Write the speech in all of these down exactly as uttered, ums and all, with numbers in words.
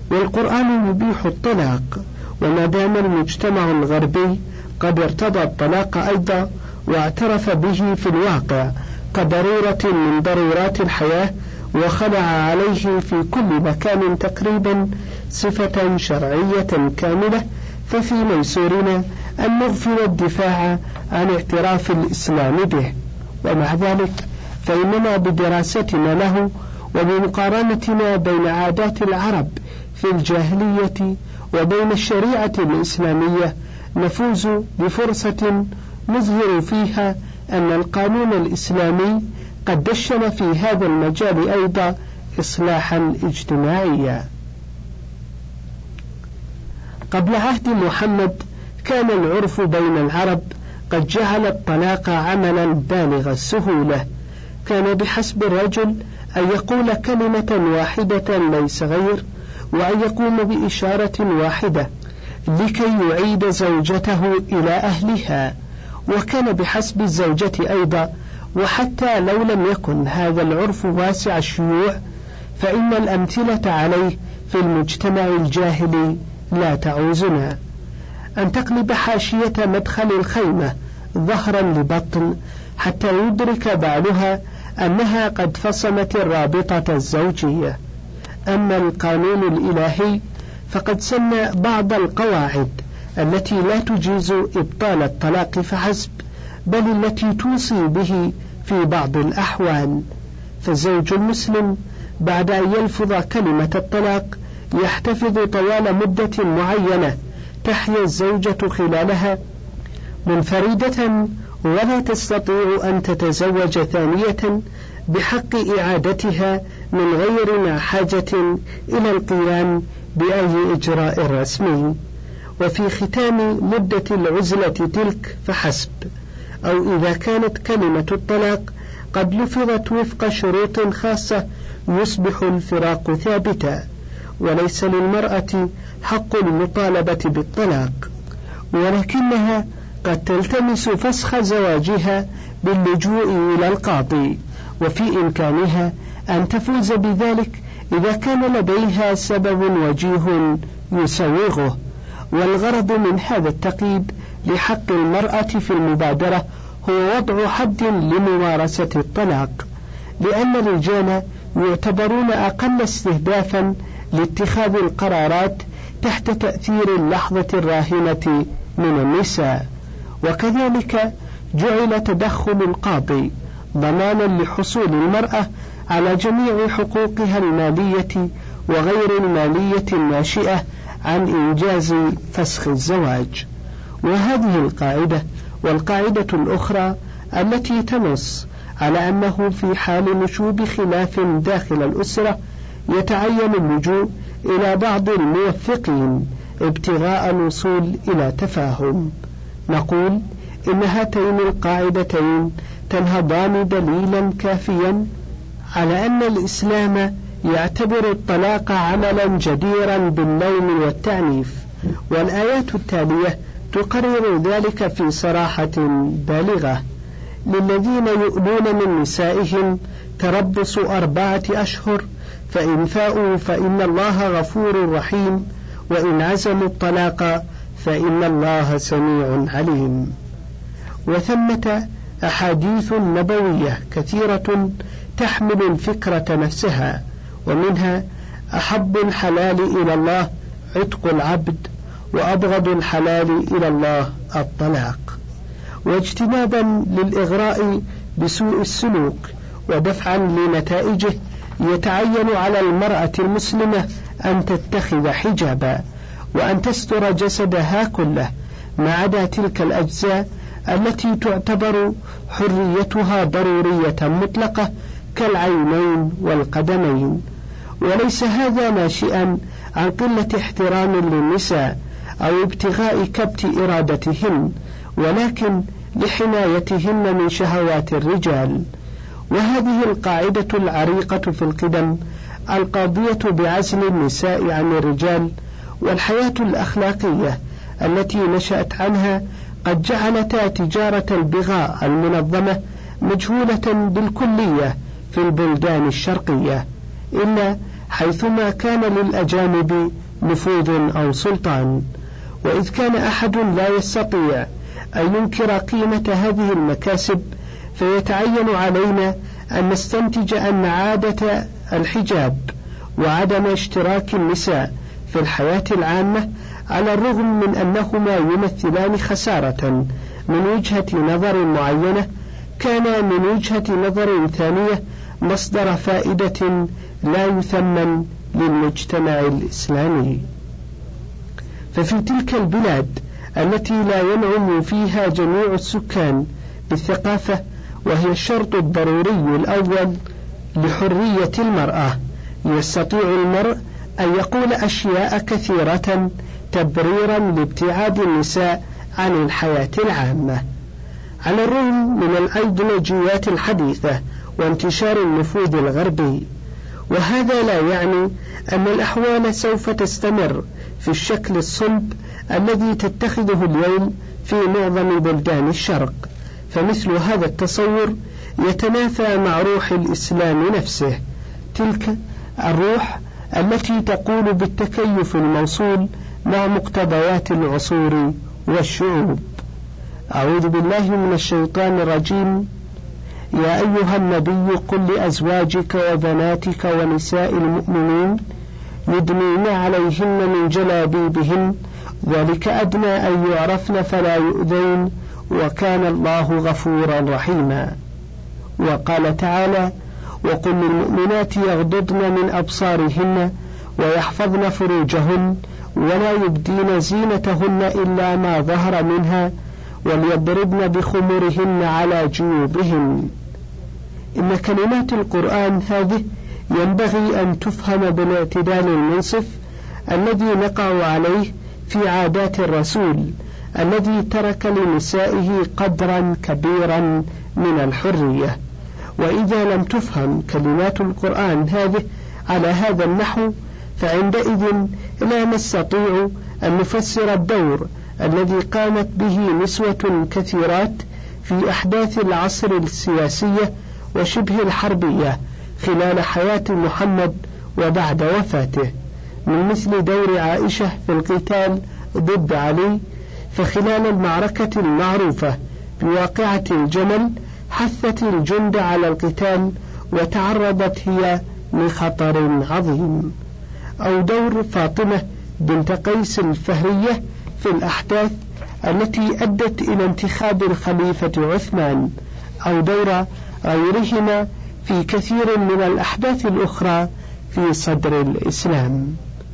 والقرآن يبيح الطلاق، وما دام المجتمع الغربي قد ارتضى الطلاق أيضا واعترف به في الواقع كضرورة من ضرورات الحياة، وخلع عليه في كل مكان تقريبا صفة شرعية كاملة، ففي ميسورنا أن نغفل الدفاع عن اعتراف الإسلام به. ومع ذلك فإننا بدراستنا له وبمقارنتنا بين عادات العرب في الجاهلية وبين الشريعة الإسلامية نفوز بفرصة نظهر فيها أن القانون الإسلامي قد دشن في هذا المجال أيضا إصلاحا اجتماعيا. قبل عهد محمد كان العرف بين العرب قد جعل الطلاق عملا بالغ السهولة، كان بحسب الرجل أن يقول كلمة واحدة ليس غير، وأن يقوم بإشارة واحدة لكي يعيد زوجته إلى أهلها، وكان بحسب الزوجة أيضا. وحتى لو لم يكن هذا العرف واسع الشيوع فإن الأمثلة عليه في المجتمع الجاهلي لا تعوزنا. أن تقلب حاشية مدخل الخيمة ظهرا لبطن حتى يدرك بعلها أنها قد فصمت الرابطة الزوجية. أما القانون الإلهي فقد سن بعض القواعد التي لا تجيز إبطال الطلاق فحسب، بل التي توصي به في بعض الأحوال. فالزوج المسلم بعد أن يلفظ كلمة الطلاق يحتفظ طوال مدة معينة تحيا الزوجة خلالها منفردة، ولا تستطيع أن تتزوج ثانية بحق إعادتها من غير ما حاجة إلى القيام بأي إجراء رسمي. وفي ختام مدة العزلة تلك فحسب، أو إذا كانت كلمة الطلاق قد لفظت وفق شروط خاصة يصبح الفراق ثابتا، وليس للمرأة حق المطالبة بالطلاق، ولكنها قد تلتمس فسخ زواجها باللجوء إلى القاضي، وفي إمكانها أن تفوز بذلك إذا كان لديها سبب وجيه يسوغه. والغرض من هذا التقييد لحق المرأة في المبادرة هو وضع حد لممارسة الطلاق، لأن الرجال يعتبرون أقل استهدافا لاتخاذ القرارات تحت تأثير اللحظة الراهنة من النساء. وكذلك جعل تدخل القاضي ضمانا لحصول المرأة على جميع حقوقها المالية وغير المالية الناشئة عن إنجاز فسخ الزواج. وهذه القاعدة والقاعدة الأخرى التي تنص على أنه في حال نشوب خلاف داخل الأسرة يتعين اللجوء إلى بعض الموثقين ابتغاء الوصول إلى تفاهم. نقول إن هاتين القاعدتين تنهضان دليلا كافيا على أن الإسلام يعتبر الطلاق عملا جديرا باللوم والتعنيف، والآيات التالية تقرر ذلك في صراحة بالغة: للذين يؤلون من نسائهم تربص أربعة أشهر فإن فاءوا فإن الله غفور رحيم وإن عزموا الطلاق فإن الله سميع عليم. وثمة أحاديث نبوية كثيرة تحمل الفكرة نفسها، ومنها: أحب الحلال إلى الله عتق العبد، وأبغض الحلال إلى الله الطلاق. واجتنابا للإغراء بسوء السلوك ودفعا لنتائجه يتعين على المرأة المسلمة أن تتخذ حجابا، وأن تستر جسدها كله ما عدا تلك الأجزاء التي تعتبر حريتها ضرورية مطلقة كالعينين والقدمين. وليس هذا ناشئا عن قلة احترام للنساء أو ابتغاء كبت إرادتهن، ولكن لحمايتهن من شهوات الرجال. وهذه القاعدة العريقة في القدم القاضية بعزل النساء عن الرجال والحياة الأخلاقية التي نشأت عنها قد جعلتا تجارة البغاء المنظمة مجهولة بالكلية في البلدان الشرقية، إلا حيثما كان للأجانب نفوذ أو سلطان. وإذ كان أحد لا يستطيع أن ينكر قيمة هذه المكاسب، فيتعين علينا أن نستنتج أن عادة الحجاب وعدم اشتراك النساء في الحياة العامة، على الرغم من أنهما يمثلان خسارة من وجهة نظر معينة، كان من وجهة نظر ثانية مصدر فائدة لا يثمن للمجتمع الإسلامي. ففي تلك البلاد التي لا ينعم فيها جميع السكان بالثقافة، وهي الشرط الضروري الأول لحرية المرأة، يستطيع المرء أن يقول أشياء كثيرة تبريرا لابتعاد النساء عن الحياة العامة، على الرغم من الأيديولوجيات الحديثة وانتشار النفوذ الغربي. وهذا لا يعني أن الأحوال سوف تستمر في الشكل الصلب الذي تتخذه اليوم في معظم بلدان الشرق، فمثل هذا التصور يتنافى مع روح الإسلام نفسه، تلك الروح التي تقول بالتكيف الموصول مع مقتضيات العصور والشعوب. أعوذ بالله من الشيطان الرجيم. يا أيها النبي قل لأزواجك وبناتك ونساء المؤمنين يدنين عليهن من جلابيبهن ذلك أدنى أن يعرفن فلا يؤذين وكان الله غفورا رحيما. وقال تعالى: وقل للمؤمنات يغضضن من أبصارهن ويحفظن فروجهن ولا يبدين زينتهن إلا ما ظهر منها وليضربن بخمرهن على جيوبهن. إن كلمات القرآن هذه ينبغي أن تفهم بالاعتدال المنصف الذي نقع عليه في عادات الرسول الذي ترك لنسائه قدرا كبيرا من الحرية. وإذا لم تفهم كلمات القرآن هذه على هذا النحو، فعندئذ لا نستطيع أن نفسر الدور الذي قامت به نسوة كثيرات في أحداث العصر السياسية وشبه الحربية خلال حياة محمد وبعد وفاته، من مثل دور عائشة في القتال ضد علي. فخلال المعركة المعروفة بواقعة الجمل حثت الجند على القتال وتعرضت هي لخطر عظيم. أو دور فاطمة بنت قيس الفهرية في الأحداث التي أدت إلى انتخاب الخليفة عثمان، أو دور غيرهما في كثير من الأحداث الأخرى في صدر الإسلام.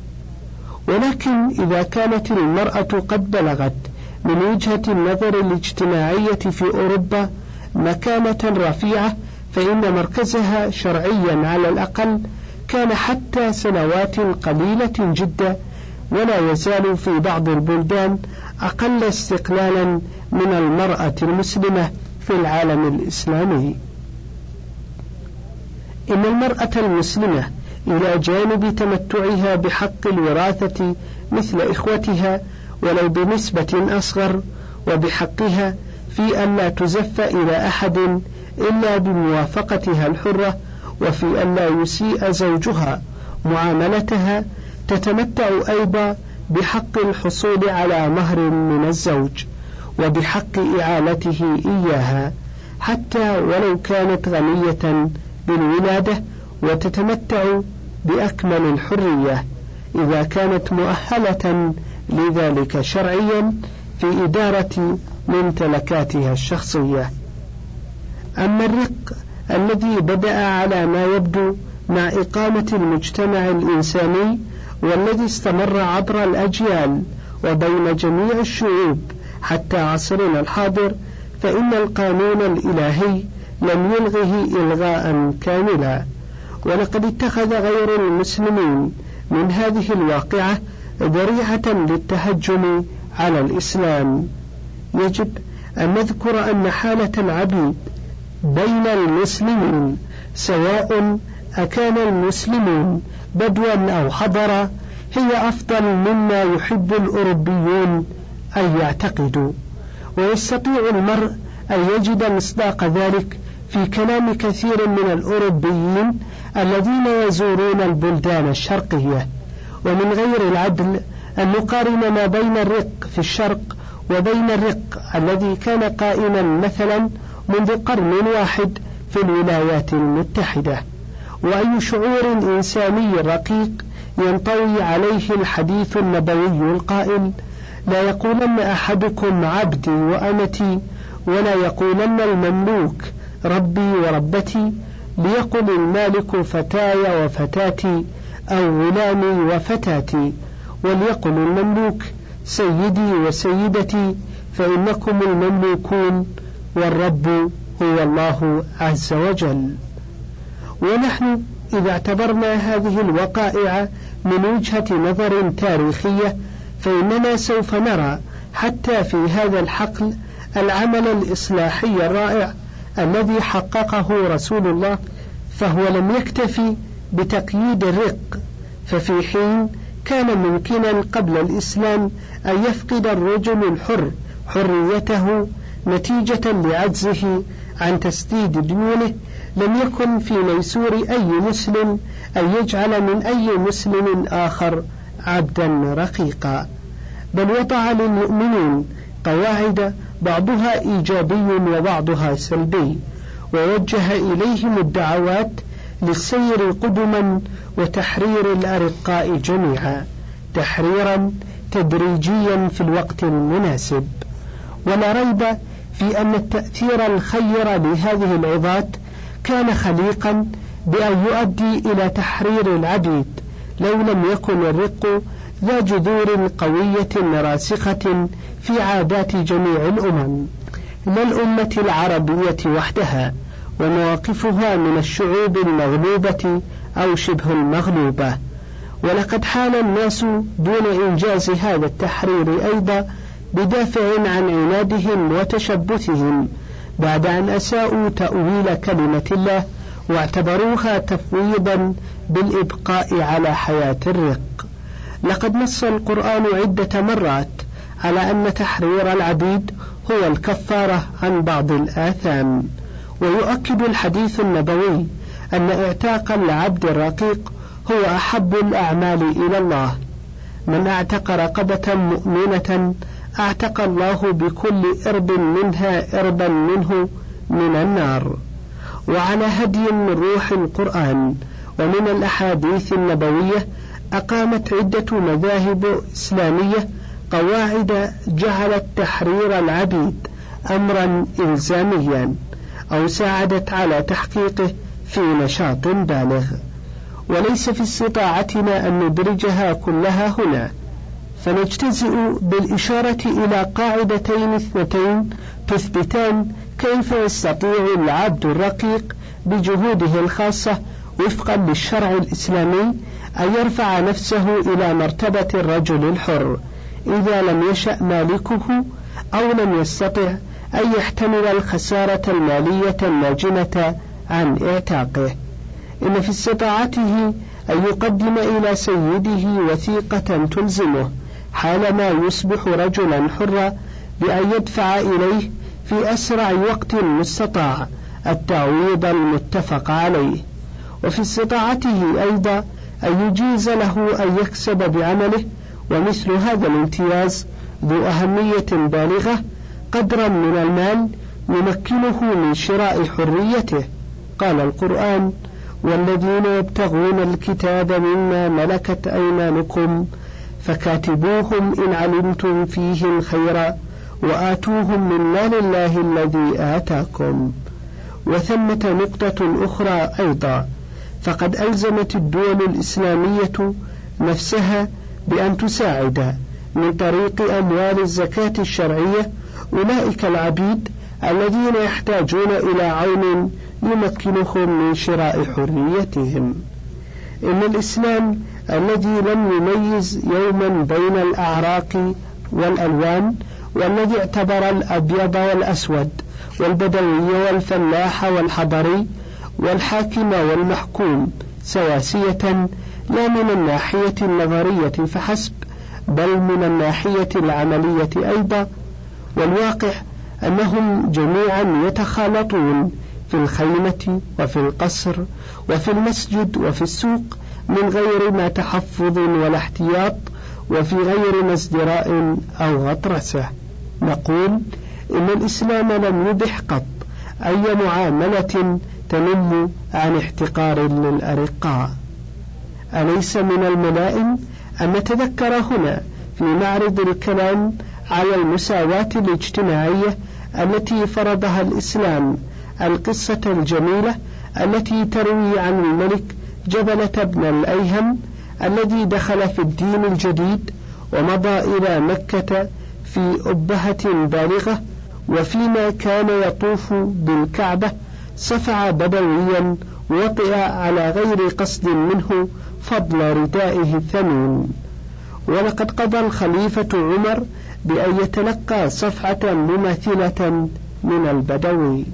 ولكن إذا كانت المرأة قد بلغت من وجهة النظر الاجتماعية في أوروبا مكانة رفيعة، فإن مركزها شرعيا على الأقل كان حتى سنوات قليلة جدا، ولا يزال في بعض البلدان أقل استقلالا من المرأة المسلمة في العالم الإسلامي. إن المرأة المسلمة إلى جانب تمتعها بحق الوراثة مثل إخوتها ولو بنسبة أصغر، وبحقها في أن لا تزف إلى أحد إلا بموافقتها الحرة، وفي أن لا يسيء زوجها معاملتها، تتمتع أيضا بحق الحصول على مهر من الزوج وبحق إعالته إياها حتى ولو كانت غنية بالولادة، وتتمتع بأكمل الحرية إذا كانت مؤهلة لذلك شرعيا في إدارة ممتلكاتها الشخصية. أما الرق الذي بدأ على ما يبدو مع إقامة المجتمع الإنساني والذي استمر عبر الأجيال وبين جميع الشعوب حتى عصرنا الحاضر، فإن القانون الإلهي لم يلغه إلغاء كاملا، ولقد اتخذ غير المسلمين من هذه الواقعة ذريعة للتهجم على الإسلام. يجب أن نذكر أن حالة العبيد بين المسلمين، سواء أكان المسلمون بدوا أو حضرا، هي أفضل مما يحب الأوروبيون أن يعتقدوا. ويستطيع المرء أن يجد مصداق ذلك في كلام كثير من الأوروبيين الذين يزورون البلدان الشرقية. ومن غير العدل أن نقارن ما بين الرق في الشرق وبين الرق الذي كان قائما مثلا منذ قرن واحد في الولايات المتحدة. وأي شعور إنساني رقيق ينطوي عليه الحديث النبوي القائل: لا يقولن أحدكم عبدي وأمتي، ولا يقولن المملوك ربي وربتي، ليقل المالك فتاي وفتاتي، أو غلامي وفتاتي، وليقل المملوك سيدي وسيدتي، فإنكم المملوكون والرب هو الله عز وجل. ونحن إذا اعتبرنا هذه الوقائع من وجهة نظر تاريخية فإننا سوف نرى حتى في هذا الحقل العمل الإصلاحي الرائع الذي حققه رسول الله، فهو لم يكتفي بتقييد الرق، ففي حين كان ممكنا قبل الإسلام أن يفقد الرجل الحر حريته نتيجة لعجزه عن تسديد ديونه، لم يكن في ميسور أي مسلم أن يجعل من أي مسلم آخر عبدا رقيقا، بل وضع للمؤمنين قواعد بعضها إيجابي وبعضها سلبي، ووجه إليهم الدعوات للسير قدما وتحرير الأرقاء جميعا تحريرا تدريجيا في الوقت المناسب. ولا ريب في أن التأثير الخير لهذه العظات كان خليقا بأن يؤدي إلى تحرير العبيد، لو لم يكن الرق ذا جذور قوية راسخة في عادات جميع الأمم، لا الأمة العربية وحدها ومواقفها من الشعوب المغلوبة أو شبه المغلوبة. ولقد حال الناس دون إنجاز هذا التحرير أيضا بدافع عن عنادهم وتشبثهم، بعد أن أساءوا تأويل كلمة الله واعتبروها تفويضا بالإبقاء على حياة الرق. لقد نص القرآن عدة مرات على أن تحرير العبيد هو الكفارة عن بعض الآثام، ويؤكد الحديث النبوي أن اعتاق العبد الرقيق هو أحب الأعمال إلى الله. من اعتق رقبة مؤمنة اعتق الله بكل إرب منها إربا منه من النار. وعلى هدي من روح القرآن ومن الأحاديث النبوية أقامت عدة مذاهب إسلامية قواعد جعلت تحرير العبيد أمرا إلزاميا أو ساعدت على تحقيقه في نشاط بالغ، وليس في استطاعتنا أن ندرجها كلها هنا، فنجتزئ بالإشارة إلى قاعدتين اثنتين تثبتان كيف يستطيع العبد الرقيق بجهوده الخاصة وفقا للشرع الإسلامي أن يرفع نفسه إلى مرتبة الرجل الحر إذا لم يشأ مالكه أو لم يستطع أن يحتمل الخسارة المالية الناجمة عن اعتاقه. إن في استطاعته أن يقدم إلى سيده وثيقة تلزمه حالما يصبح رجلا حرا بأن يدفع إليه في أسرع وقت مستطاع التعويض المتفق عليه. وفي استطاعته أيضا أن يجيز له أن يكسب بعمله، ومثل هذا الامتياز ذو أهمية بالغة قدرا من المال يمكنه من شراء حريته. قال القرآن: والذين يبتغون الكتاب مما ملكت أيمانكم فكاتبوهم إن علمتم فيهم خيرا وآتوهم من مال الله الذي آتاكم. وثمة نقطة أخرى أيضا، فقد ألزمت الدول الإسلامية نفسها بأن تساعد من طريق أموال الزكاة الشرعية أولئك العبيد الذين يحتاجون إلى عون يمكنهم من شراء حريتهم. إن الإسلام الذي لم يميز يوما بين الأعراق والألوان، والذي اعتبر الأبيض والأسود والبدوي والفلاح والحضري والحاكم والمحكوم سواسية، لا من الناحية النظرية فحسب بل من الناحية العملية أيضا، والواقع أنهم جميعا يتخالطون في الخيمة وفي القصر وفي المسجد وفي السوق من غير ما تحفظ ولا احتياط وفي غير ما ازدراء أو غطرسة. نقول إن الإسلام لم يبح قط أي معاملة تنم عن احتقار للأرقاء. أليس من الملائم أن نتذكر هنا في معرض الكلام على المساواة الاجتماعية التي فرضها الإسلام القصة الجميلة التي تروي عن الملك جبلة بن الأيهم الذي دخل في الدين الجديد ومضى إلى مكة في أبهة بالغة، وفيما كان يطوف بالكعبة صفع بدويا وطئ على غير قصد منه فضل ردائه الثمين. ولقد قضى الخليفة عمر بأن يتلقى صفعة مماثلة من البدوي،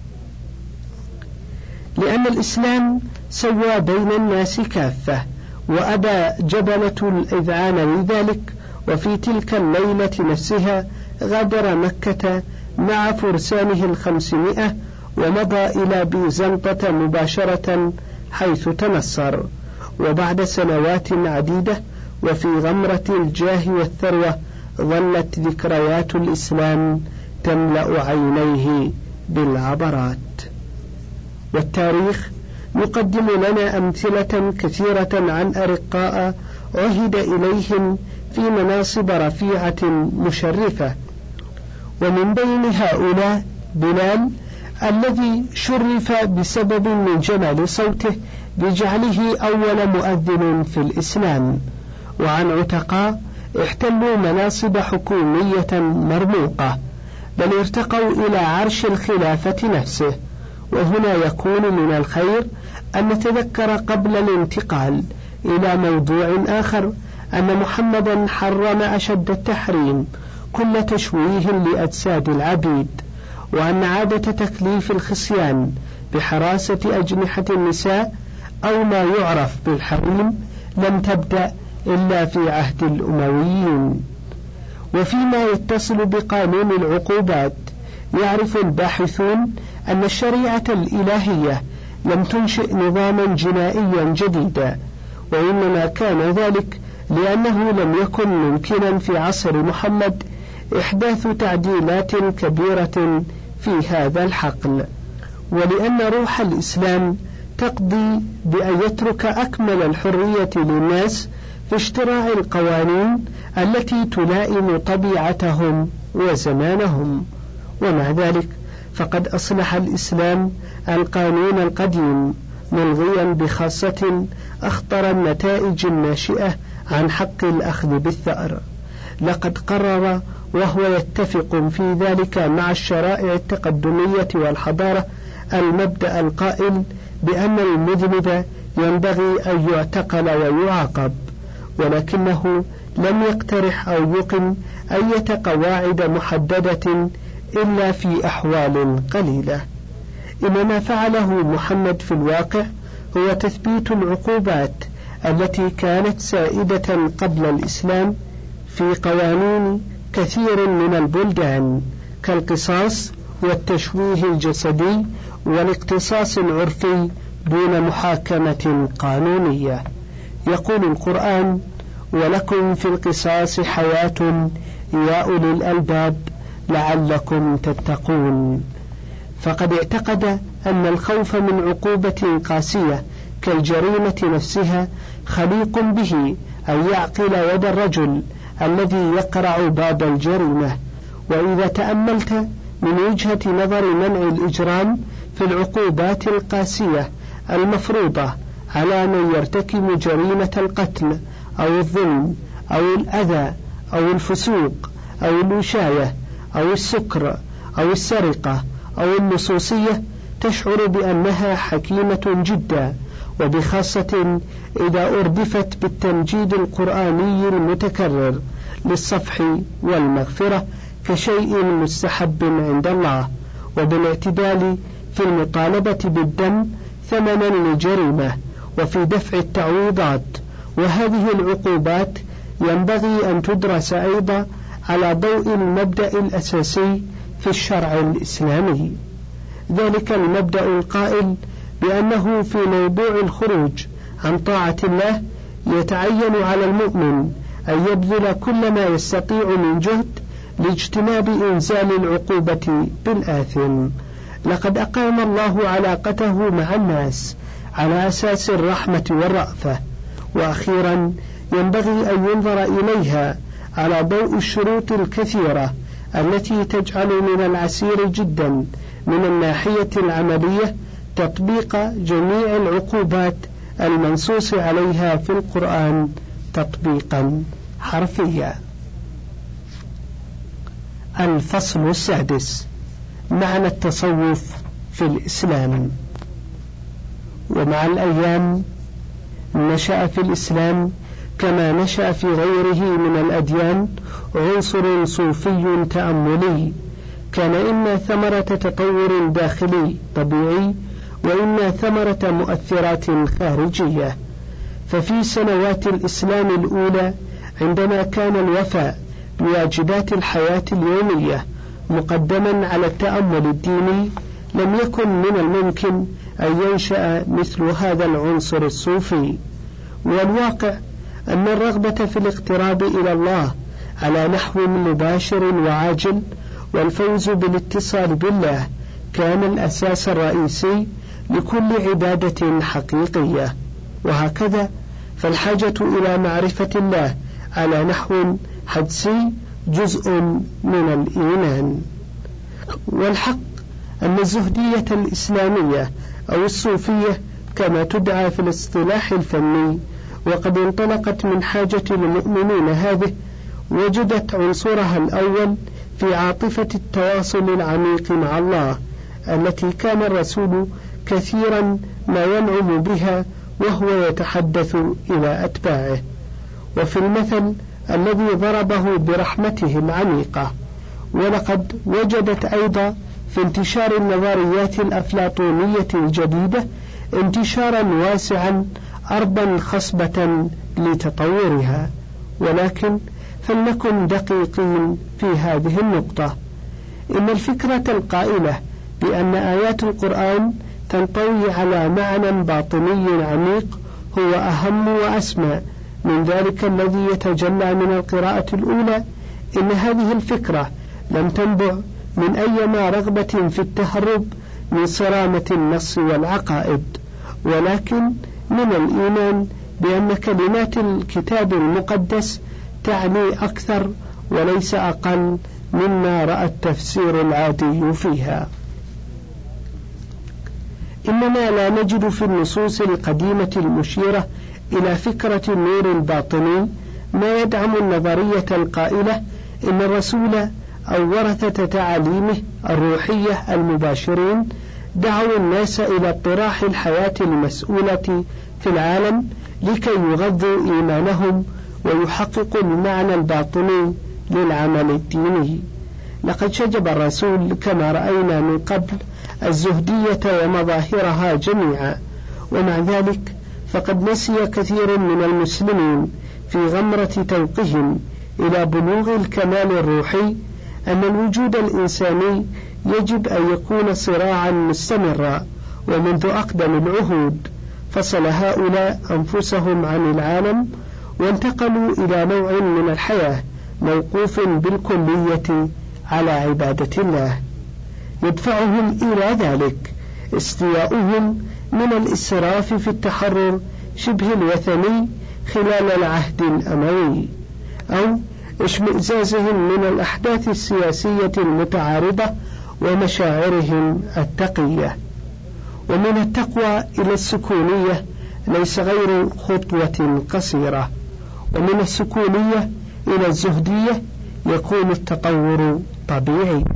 لأن الإسلام سوى بين الناس كافة، وأبى جبلة الإذعان لذلك، وفي تلك الليلة نفسها غادر مكة مع فرسانه الخمسمائة ومضى إلى بيزنطة مباشرة حيث تنصر. وبعد سنوات عديدة وفي غمرة الجاه والثروة ظلت ذكريات الإسلام تملأ عينيه بالعبرات. والتاريخ يقدم لنا أمثلة كثيرة عن أرقاء عهد إليهم في مناصب رفيعة مشرفة، ومن بين هؤلاء بلال الذي شرف بسبب من جمال صوته بجعله أول مؤذن في الإسلام، وعن عتقاء احتلوا مناصب حكومية مرموقة، بل ارتقوا إلى عرش الخلافة نفسه. وهنا يكون من الخير أن نتذكر قبل الانتقال إلى موضوع آخر أن محمدا حرم أشد التحريم كل تشويه لأجساد العبيد، وأن عادة تكليف الخصيان بحراسة أجنحة النساء أو ما يعرف بالحريم لم تبدأ إلا في عهد الأمويين. وفيما يتصل بقانون العقوبات يعرف الباحثون أن الشريعة الإلهية لم تنشئ نظاما جنائيا جديدا، وإنما كان ذلك لأنه لم يكن ممكنا في عصر محمد إحداث تعديلات كبيرة في هذا الحقل، ولأن روح الإسلام تقضي بأن يترك أكمل الحرية للناس في اشتراع القوانين التي تلائم طبيعتهم وزمانهم. ومع ذلك فقد أصلح الإسلام القانون القديم ملغيا بخاصة أخطر النتائج الناشئة عن حق الأخذ بالثأر. لقد قرر وهو يتفق في ذلك مع الشرائع التقدمية والحضارة المبدأ القائل بأن المذنب ينبغي أن يعتقل ويعاقب، ولكنه لم يقترح أو يقم أي قواعد محددة إلا في أحوال قليلة. إنما فعله محمد في الواقع هو تثبيت العقوبات التي كانت سائدة قبل الإسلام في قوانين كثير من البلدان كالقصاص والتشويه الجسدي والاقتصاص العرفي دون محاكمة قانونية. يقول القرآن: ولكم في القصاص حياة يا أولي الألباب لعلكم تتقون. فقد اعتقد أن الخوف من عقوبة قاسية كالجريمة نفسها خليق به أن يعقل يد الرجل الذي يقرع باب الجريمة. وإذا تأملت من وجهة نظر منع الإجرام في العقوبات القاسية المفروضة على من يرتكب جريمة القتل أو الظلم أو الأذى أو الفسوق أو الوشاية أو السكر أو السرقة أو اللصوصية، تشعر بأنها حكيمة جدا، وبخاصة إذا أردفت بالتمجيد القرآني المتكرر للصفح والمغفرة كشيء مستحب عند الله، وبالاعتدال في المطالبة بالدم ثمنا لجريمة وفي دفع التعويضات. وهذه العقوبات ينبغي أن تدرس أيضا على ضوء المبدأ الأساسي في الشرع الإسلامي، ذلك المبدأ القائل بأنه في موضوع الخروج عن طاعة الله يتعين على المؤمن أن يبذل كل ما يستطيع من جهد لاجتناب إنزال العقوبة بالآثم. لقد أقام الله علاقته مع الناس على أساس الرحمة والرأفة. وأخيرا ينبغي أن ينظر إليها على ضوء الشروط الكثيرة التي تجعل من العسير جدا من الناحية العملية تطبيق جميع العقوبات المنصوص عليها في القرآن تطبيقا حرفيا. الفصل السادس: معنى التصوف في الإسلام. ومع الأيام نشأ في الإسلام كما نشأ في غيره من الأديان عنصر صوفي تأملي، كان إما ثمرة تطور داخلي طبيعي وإما ثمرة مؤثرات خارجية. ففي سنوات الإسلام الأولى عندما كان الوفاء بواجبات الحياة اليومية مقدما على التأمل الديني، لم يكن من الممكن أن ينشأ مثل هذا العنصر الصوفي. والواقع أن الرغبة في الاقتراب إلى الله على نحو مباشر وعاجل والفوز بالاتصال بالله كان الأساس الرئيسي لكل عبادة حقيقية. وهكذا فالحاجة إلى معرفة الله على نحو حدسي جزء من الإيمان. والحق أن الزهدية الإسلامية أو الصوفية كما تدعى في الاصطلاح الفني وقد انطلقت من حاجة المؤمنين هذه، وجدت عنصرها الأول في عاطفة التواصل العميق مع الله التي كان الرسول كثيرا ما ينعم بها وهو يتحدث إلى أتباعه. وفي المثل الذي ضربه برحمته العميقة. ولقد وجدت أيضا في انتشار النظريات الأفلاطونية الجديدة انتشارا واسعا أربا خصبة لتطورها. ولكن فلنكن دقيقين في هذه النقطة. إن الفكرة القائلة بأن آيات القرآن تنطوي على معنى باطني عميق هو أهم وأسمى من ذلك الذي يتجلى من القراءة الأولى، إن هذه الفكرة لم تنبع من أيما رغبة في التهرب من صرامة النص والعقائد، ولكن من الإيمان بأن كلمات الكتاب المقدس تعني أكثر وليس أقل مما رأى التفسير العادي فيها. إننا لا نجد في النصوص القديمة المشيرة إلى فكرة النور الباطني ما يدعم النظرية القائلة إن الرسول أو ورثة تعاليمه الروحية المباشرين دعوا الناس إلى اطراح الحياة المسؤولة في العالم لكي يغذوا إيمانهم ويحققوا المعنى الباطني للعمل الديني. لقد شجب الرسول كما رأينا من قبل الزهدية ومظاهرها جميعا، ومع ذلك فقد نسي كثير من المسلمين في غمرة توقهم إلى بلوغ الكمال الروحي أن الوجود الإنساني يجب أن يكون صراعا مستمرا ومنذ أقدم العهود. فصل هؤلاء أنفسهم عن العالم وانتقلوا إلى نوع من الحياة موقوف بالكلية على عبادة الله. يدفعهم إلى ذلك استياؤهم من الإسراف في التحرر شبه الوثني خلال العهد الأموي، أو اشمئزازهم من الأحداث السياسية المتعارضة ومشاعرهم التقية. ومن التقوى إلى السكونية ليس غير خطوة قصيرة، ومن السكونية إلى الزهدية يكون التطور طبيعيا.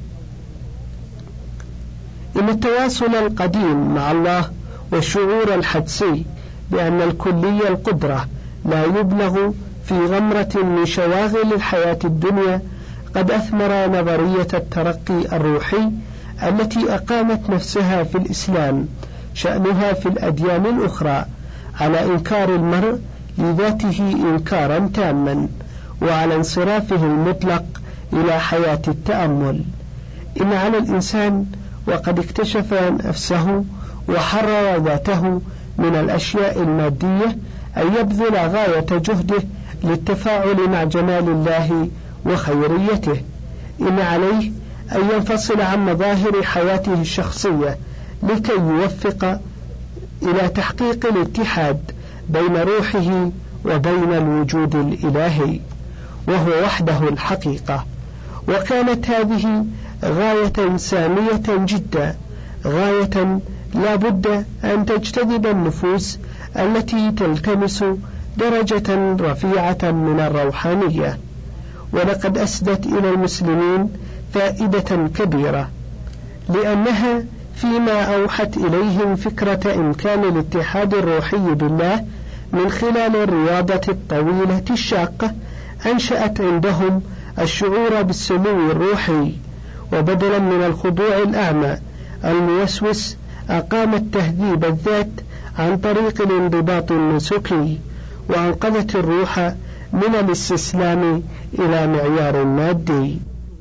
إن التواصل القديم مع الله والشعور الحدسي بأن الكلية القدرة لا يبلغ في غمرة من شواغل الحياة الدنيا قد أثمر نظرية الترقي الروحي التي أقامت نفسها في الإسلام شأنها في الأديان الأخرى على إنكار المرء لذاته إنكارا تاما وعلى انصرافه المطلق إلى حياة التأمل. إن على الإنسان وقد اكتشف نفسه وحرر ذاته من الأشياء المادية أن يبذل غاية جهده للتفاعل مع جمال الله وخيريته. إن عليه أن ينفصل عن مظاهر حياته الشخصية لكي يوفق إلى تحقيق الاتحاد بين روحه وبين الوجود الإلهي، وهو وحده الحقيقة. وكانت هذه غاية سامية جدا، غاية لا بد أن تجتذب النفوس التي تلتمس درجة رفيعة من الروحانية. ولقد أسدت إلى المسلمين فائدة كبيرة، لأنها فيما أوحت إليهم فكرة إمكان الاتحاد الروحي بالله من خلال الرياضة الطويلة الشاقة، أنشأت عندهم الشعور بالسمو الروحي، وبدلا من الخضوع الأعمى الموسوس أقامت تهذيب الذات عن طريق الانضباط النسكي، وأنقذت الروح من الاستسلام إلى معيار مادي.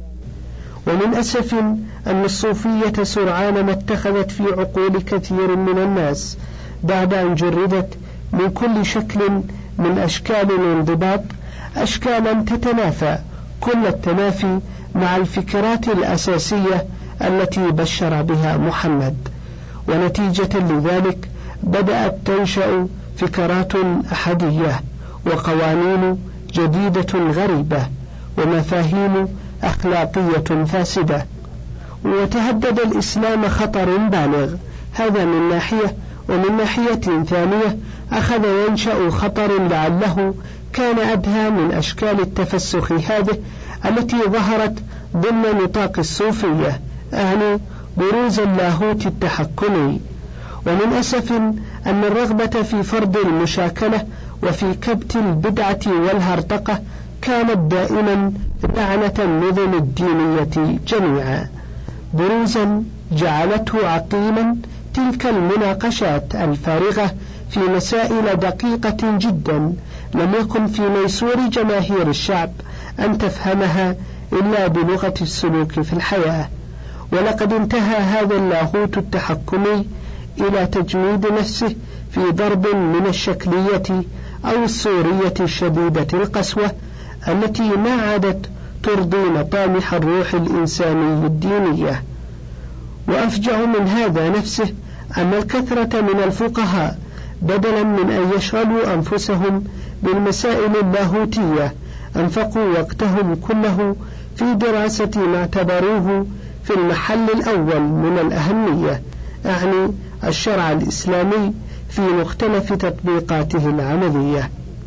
ومن أسف أن الصوفية سرعان ما اتخذت في عقول كثير من الناس بعد أن جردت من كل شكل من أشكال الانضباط أشكالا تتنافى كل التنافي مع الفكرات الأساسية التي بشر بها محمد. ونتيجة لذلك بدأت تنشأ فكرات أحدية وقوانين جديدة غريبة ومفاهيم أخلاقية فاسدة، وتهدد الإسلام خطر بالغ. هذا من ناحية، ومن ناحية ثانية أخذ ينشأ خطر لعله كان أدهى من أشكال التفسخ هذه التي ظهرت ضمن نطاق الصوفية، يعني بروز اللاهوت التحكمي. ومن أسف أن الرغبة في فرض المشاكلة وفي كبت البدعة والهرطقة كانت دائما لعنة النظم الدينية جميعا، بروزا جعلته عقيما تلك المناقشات الفارغة في مسائل دقيقة جدا لم يكن في ميسور جماهير الشعب أن تفهمها إلا بلغة السلوك في الحياة. ولقد انتهى هذا اللاهوت التحكمي إلى تجميد نفسه في ضرب من الشكلية أو الصورية الشديدة القسوة التي ما عادت ترضي مطامح الروح الإنساني الدينية. وأفجع من هذا نفسه أن الكثرة من الفقهاء بدلا من أن يشغلوا أنفسهم بالمسائل اللاهوتية أنفقوا وقتهم كله في دراسة ما اعتبروه في المحل الأول من الأهمية، أعني الشرع الإسلامي في مختلف تطبيقاته العملية.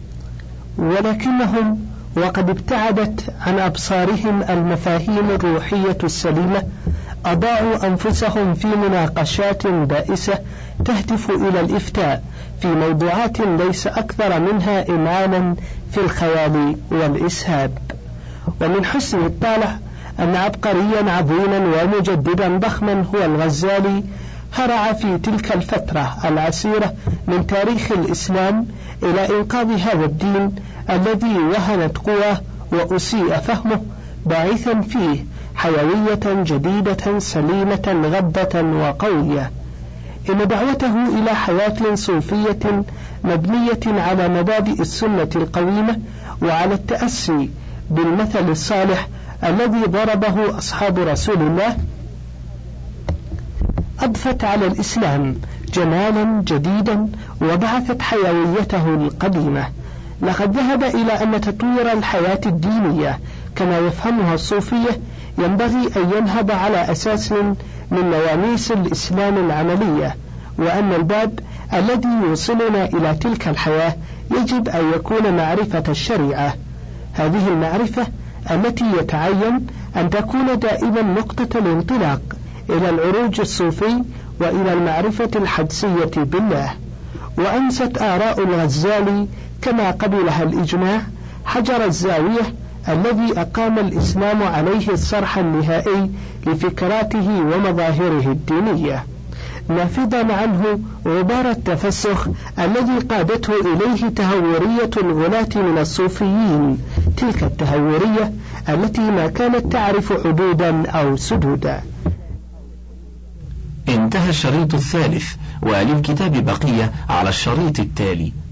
ولكنهم وقد ابتعدت عن أبصارهم المفاهيم الروحية السليمة أضاعوا أنفسهم في مناقشات بائسة تهدف إلى الإفتاء في موضوعات ليس أكثر منها إمعانا في الخيال والإسهاب. ومن حسن الطالع أن عبقريا عظيما ومجددا ضخما هو الغزالي هرع في تلك الفترة العسيرة من تاريخ الإسلام إلى إنقاذ هذا الدين الذي وهنت قواه وأسيء فهمه، باعثا فيه حيوية جديدة سليمة غبة وقوية. إن دعوته إلى حياة صوفية مبنية على مبادئ السنة القويمة وعلى التأسي بالمثل الصالح الذي ضربه أصحاب رسول الله أضفت على الإسلام جمالا جديدا وبعثت حيويته القديمة. لقد ذهب إلى أن تطوير الحياة الدينية كما يفهمها الصوفية ينبغي أن ينهض على أساس من نواميس الإسلام العملية، وأن الباب الذي يوصلنا إلى تلك الحياة يجب أن يكون معرفة الشريعة. هذه المعرفة التي يتعين أن تكون دائما نقطة الانطلاق إلى العروج الصوفي وإلى المعرفة الحدسية بالله. وأنست آراء الغزالي كما قبلها الإجماع حجر الزاوية الذي أقام الإسلام عليه الصرح النهائي لفكراته ومظاهره الدينية، نافذا عنه غبار التفسخ الذي قادته إليه تهورية الغلاة من الصوفيين، تلك التهورية التي ما كانت تعرف حدودا أو سدودا. انتهى الشريط الثالث، وللكتاب بقية على الشريط التالي.